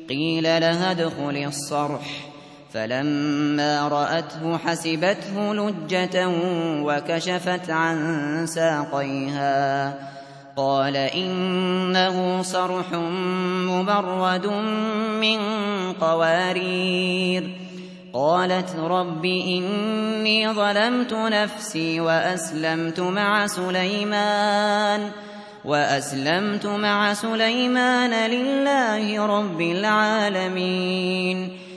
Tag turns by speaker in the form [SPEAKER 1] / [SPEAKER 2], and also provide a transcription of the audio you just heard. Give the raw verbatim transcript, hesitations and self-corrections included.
[SPEAKER 1] قيل لها ادخل الصرح، فلما رأته حسبته لجة وكشفت عن ساقيها، قال إنه صرح ممرد من قوارير. قالت رب إني ظلمت نفسي وأسلمت مع سليمان وأسلمت مع سليمان لله رب العالمين.